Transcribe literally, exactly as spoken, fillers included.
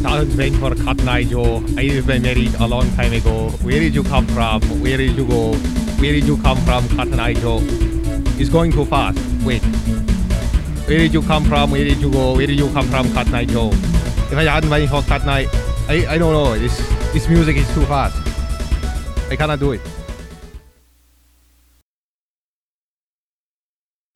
talent went for Cotton Eye Joe. I've been married a long time ago. Where did you come from? Where did you go? Where did you come from, Cotton Eye Joe? It's going too fast. Wait. Where did you come from? Where did you go? Where did you come from, Cotton Eye Joe? If I hadn't been for Cotton Eye, I, I don't know. This, this music is too fast. I cannot do it.